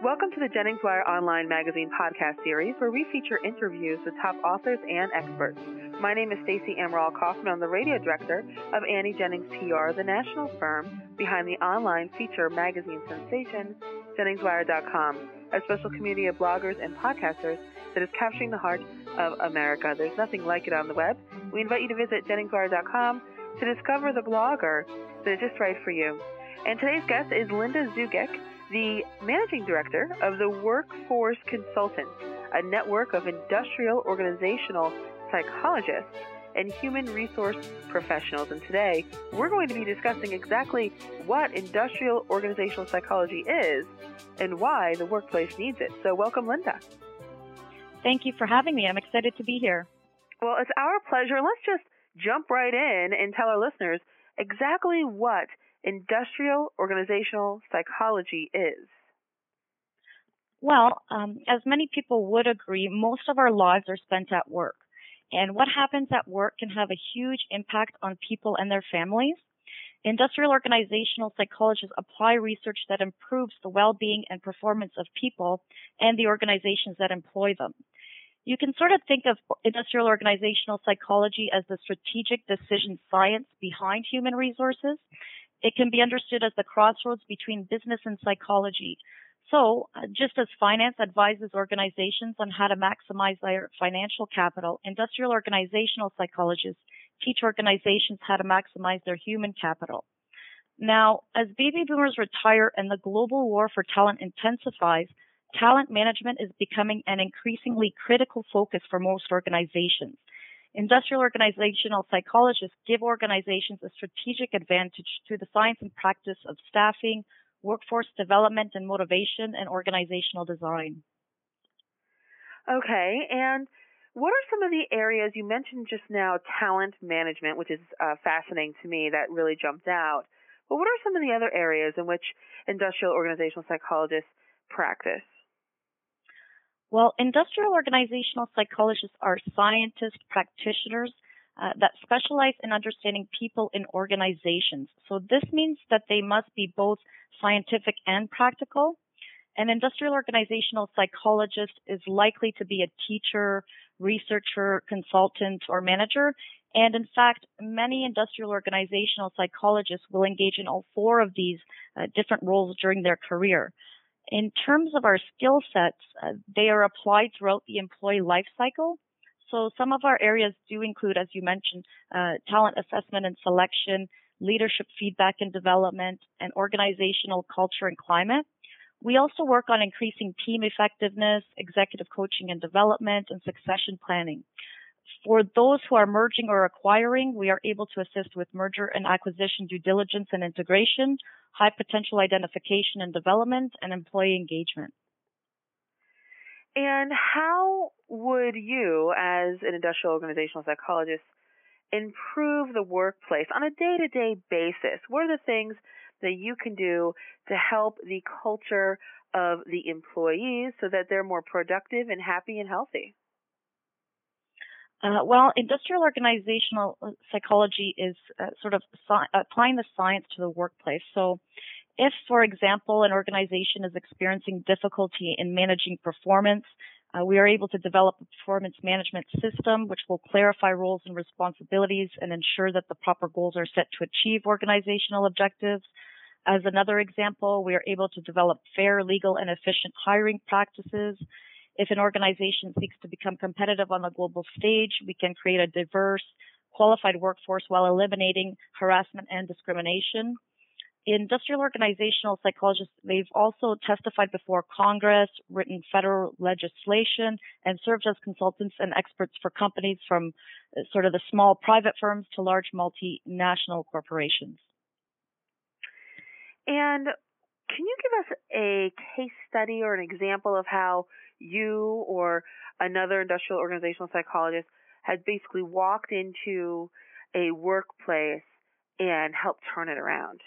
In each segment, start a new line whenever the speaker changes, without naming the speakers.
Welcome to the JenningsWire Online Magazine podcast series, where we feature interviews with top authors and experts. My name is Stacey Amaral Kaufman. I'm the radio director of Annie Jennings PR, the national firm behind the online feature magazine sensation, JenningsWire.com, a special community of bloggers and podcasters that is capturing the heart of America. There's nothing like it on the web. We invite you to visit JenningsWire.com to discover the blogger that is just right for you. And today's guest is Linda Zugek, the managing director of the Workforce Consultants, a network of industrial organizational psychologists and human resource professionals. And today, we're going to be discussing exactly what industrial organizational psychology is and why the workplace needs it. So welcome, Linda.
Thank you for having me. I'm excited to be here.
Well, it's our pleasure. Let's just jump right in and tell our listeners exactly what industrial organizational psychology is.
Well, as many people would agree, most of our lives are spent at work. And what happens at work can have a huge impact on people and their families. Industrial organizational psychologists apply research that improves the well-being and performance of people and the organizations that employ them. You can sort of think of industrial organizational psychology as the strategic decision science behind human resources. It can be understood as the crossroads between business and psychology. So, just as finance advises organizations on how to maximize their financial capital, industrial organizational psychologists teach organizations how to maximize their human capital. Now, as baby boomers retire and the global war for talent intensifies, talent management is becoming an increasingly critical focus for most organizations. Industrial organizational psychologists give organizations a strategic advantage through the science and practice of staffing, workforce development and motivation, and organizational design.
Okay, and what are some of the areas you mentioned just now? Talent management, which is fascinating to me, that really jumped out. But what are some of the other areas in which industrial organizational psychologists practice?
Well, industrial organizational psychologists are scientist practitioners that specialize in understanding people in organizations. So this means that they must be both scientific and practical. An industrial organizational psychologist is likely to be a teacher, researcher, consultant, or manager. And in fact, many industrial organizational psychologists will engage in all four of these different roles during their career. In terms of our skill sets, they are applied throughout the employee life cycle. So some of our areas do include, as you mentioned, talent assessment and selection, leadership feedback and development, and organizational culture and climate. We also work on increasing team effectiveness, executive coaching and development, and succession planning. For those who are merging or acquiring, we are able to assist with merger and acquisition due diligence and integration, high potential identification and development, and employee engagement.
And how would you, as an industrial organizational psychologist, improve the workplace on a day-to-day basis? What are the things that you can do to help the culture of the employees so that they're more productive and happy and healthy?
Well, industrial organizational psychology is sort of applying the science to the workplace. So if, for example, an organization is experiencing difficulty in managing performance, we are able to develop a performance management system which will clarify roles and responsibilities and ensure that the proper goals are set to achieve organizational objectives. As another example, we are able to develop fair, legal, and efficient hiring practices. If an organization seeks to become competitive on the global stage, we can create a diverse, qualified workforce while eliminating harassment and discrimination. Industrial organizational psychologists, they've also testified before Congress, written federal legislation, and served as consultants and experts for companies from sort of the small private firms to large multinational corporations.
And can you give us a case study or an example of how you or another industrial organizational psychologist had basically walked into a workplace and helped turn it around?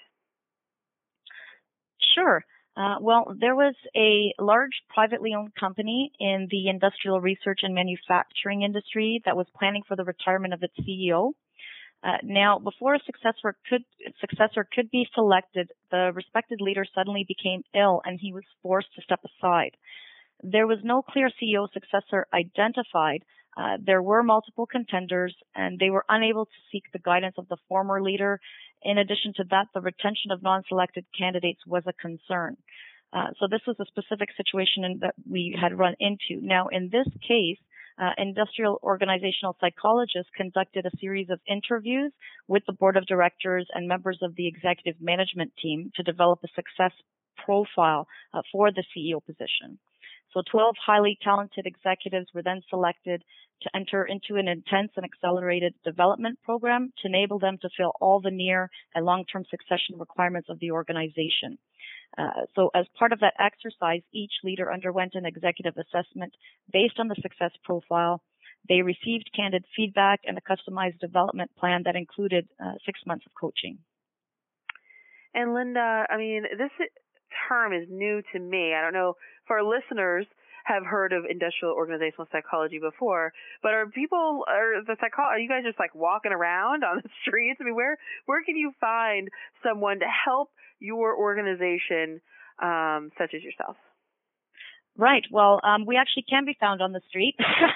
Sure. Well, there was a large privately owned company in the industrial research and manufacturing industry that was planning for the retirement of its CEO. Now, before a successor could be selected, the respected leader suddenly became ill and he was forced to step aside. There was no clear CEO successor identified. There were multiple contenders, and they were unable to seek the guidance of the former leader. In addition to that, the retention of non-selected candidates was a concern. So this was a specific situation that we had run into. Now, in this case, industrial organizational psychologists conducted a series of interviews with the board of directors and members of the executive management team to develop a success profile for the CEO position. So 12 highly talented executives were then selected to enter into an intense and accelerated development program to enable them to fill all the near and long-term succession requirements of the organization. So as part of that exercise, each leader underwent an executive assessment based on the success profile. They received candid feedback and a customized development plan that included 6 months of coaching.
And Linda, I mean, this term is new to me. I don't know if our listeners have heard of industrial organizational psychology before, but are you guys just like walking around on the streets? I mean, where can you find someone to help your organization, such as yourself?
Right. Well, we actually can be found on the street,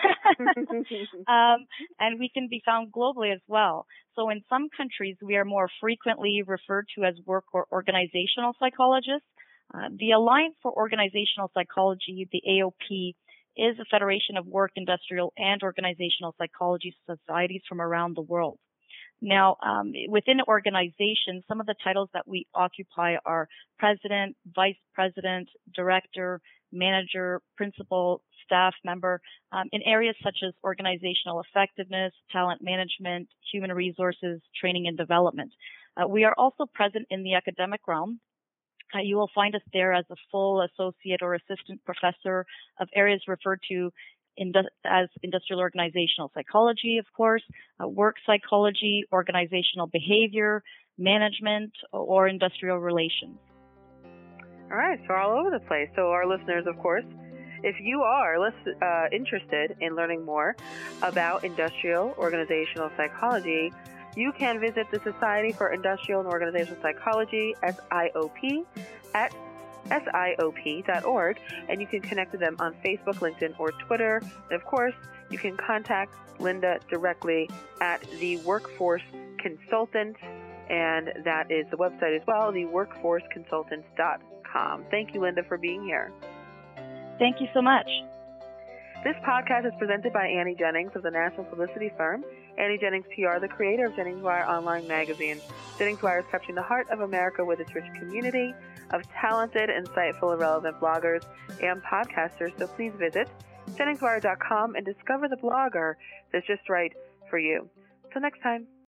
and we can be found globally as well. So in some countries, we are more frequently referred to as work or organizational psychologists. The Alliance for Organizational Psychology, the AOP, is a federation of work, industrial, and organizational psychology societies from around the world. Now, within organizations, some of the titles that we occupy are president, vice president, director, manager, principal, staff member, in areas such as organizational effectiveness, talent management, human resources, training and development. We are also present in the academic realm. You will find us there as a full associate or assistant professor of areas referred to as industrial organizational psychology, of course, work psychology, organizational behavior, management, or industrial relations.
All right, so all over the place. So our listeners, of course, if you are interested in learning more about industrial organizational psychology, you can visit the Society for Industrial and Organizational Psychology, SIOP, at siop.org, and you can connect with them on Facebook, LinkedIn, or Twitter. And of course, you can contact Linda directly at the Workforce Consultant, and that is the website as well, theworkforceconsultants.com. Thank you, Linda, for being here.
Thank you so much.
This podcast is presented by Annie Jennings of the national publicity firm Annie Jennings PR, the creator of Jennings Wire Online Magazine. Jennings Wire is capturing the heart of America with its rich community of talented, insightful, and relevant bloggers and podcasters. So please visit JenningsWire.com and discover the blogger that's just right for you. Till next time.